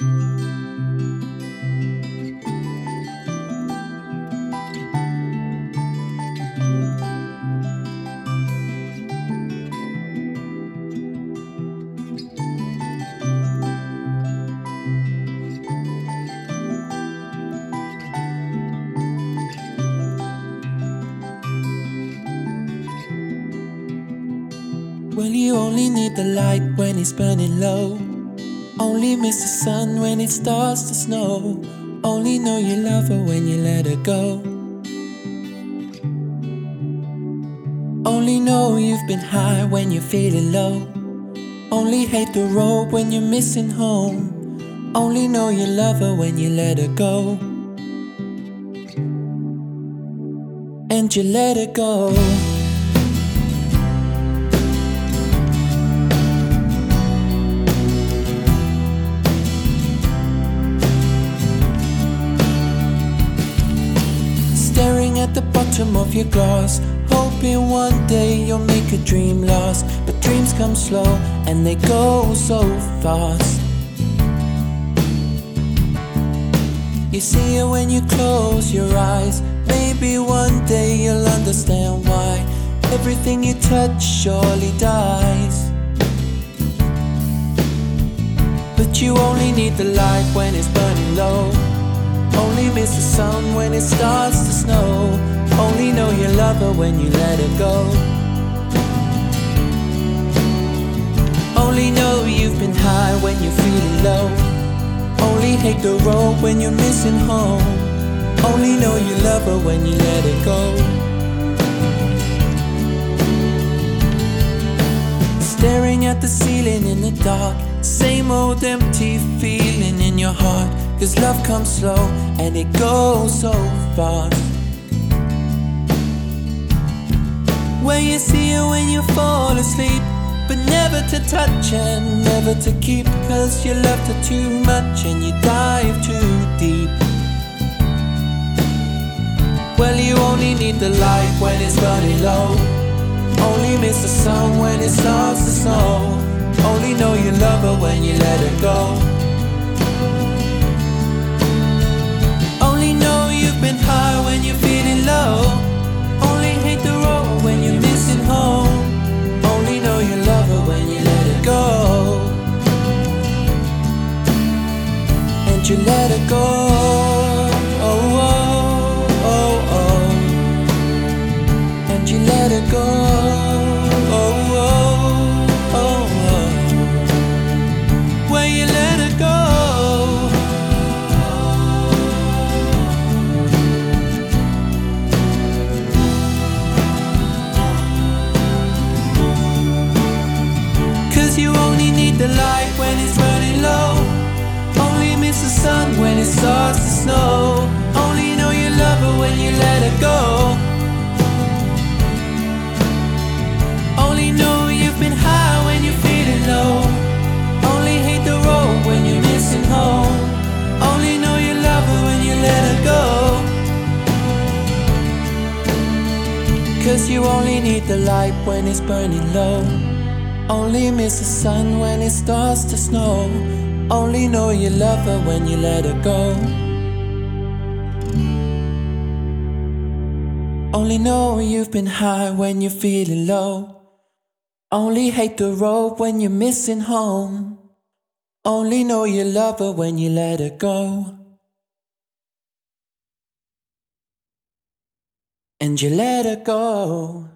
Well, you only need the light when it's burning low. Only miss the sun when it starts to snow. Only know you love her when you let her go. Only know you've been high when you're feeling low. Only hate the road when you're missing home. Only know you love her when you let her go. And you let her go. Staring at the bottom of your glass, hoping one day you'll make a dream last. But dreams come slow and they go so fast. You see it when you close your eyes. Maybe one day you'll understand why everything you touch surely dies. But you only need the light when it's burning low. Only miss the sun when it starts to snow. Only know you love her when you let her go. Only know you've been high when you're feeling low. Only hate the road when you're missing home. Only know you love her when you let her go. Staring at the ceiling in the dark, same old empty feeling in your heart. 'Cause love comes slow and it goes so fast. Where you see her when you fall asleep, but never to touch and never to keep. 'Cause you loved her too much and you dive too deep. Well, you only need the light when it's burning low. Only miss the sun when it starts to snow. Only know you love her when you let her go. Only know you've been high when you're feeling low. Only hate the road when you're missing home. Only know you love her when you let her go. And you let her go. Oh, oh, oh, oh. And you let her go. Oh, oh, oh, oh. Where you let her go. You only need the light when it's burning low. Only miss the sun when it starts to snow. Only know you love her when you let her go. Only know you've been high when you're feeling low. Only hate the road when you're missing home. Only know you love her when you let her go. 'Cause you only need the light when it's burning low. Only miss the sun when it starts to snow. Only know you love her when you let her go. Only know you've been high when you're feeling low. Only hate the road when you're missing home. Only know you love her when you let her go. And you let her go.